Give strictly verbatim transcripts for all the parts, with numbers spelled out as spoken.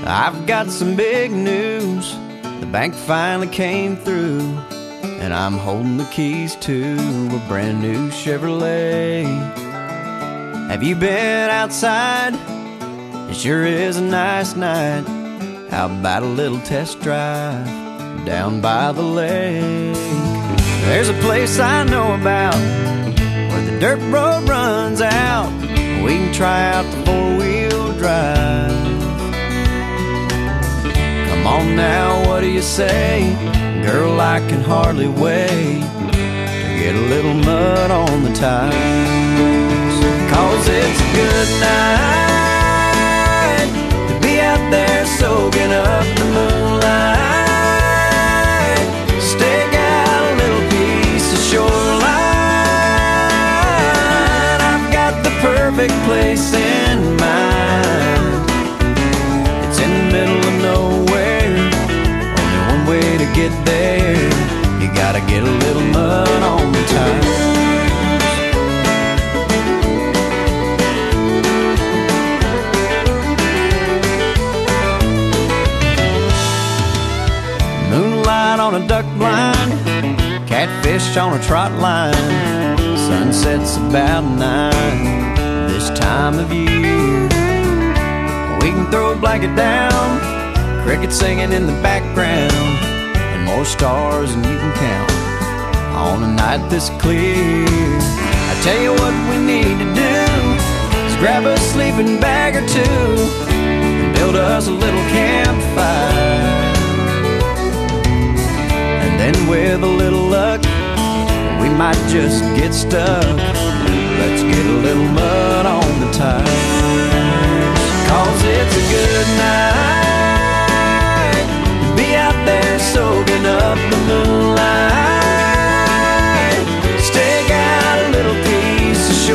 I've got some big news. The bank finally came through, and I'm holding the keys to a brand new Chevrolet. Have you been outside? It sure is a nice night. How about a little test drive down by the lake? There's a place I know about where the dirt road runs out. We can try out the four-wheel drive. Come on now, what do you say? Girl, I can hardly wait to get a little mud on the tires. Cause it's a good night to be out there soaking up the moonlight. Stake out a little piece of shoreline. I've got the perfect place in mind. It's in the middle of nowhere, only one way to get there. You gotta get a little mud on the tires. Moonlight on a duck blind, catfish on a trot line. Sunset's about nine this time of year. We can throw a blanket down, crickets singing in the background, and more stars than you can count on a night this clear. I tell you what we need to do is grab a sleeping bag or two and build us a little campfire. And then with a little luck, we might just get stuck. Let's get a little mud on the tires. Cause it's a good night to be out there soaking up the moonlight. Stake out a little piece of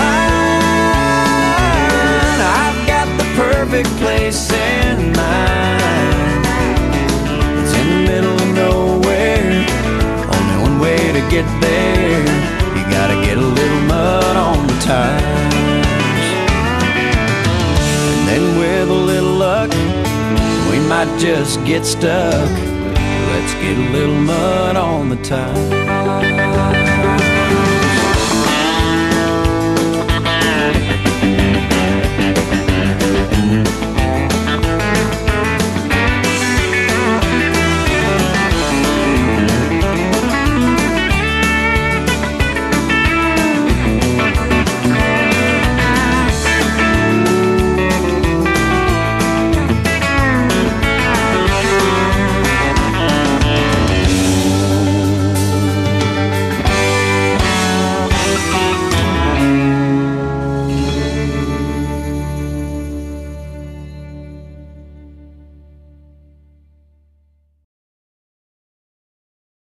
shoreline. I've got the perfect place in mind. It's in the middle of nowhere, only one way to get there. You gotta get a little mud on the tires. And with a little luck, we might just get stuck. Let's get a little mud on the tires.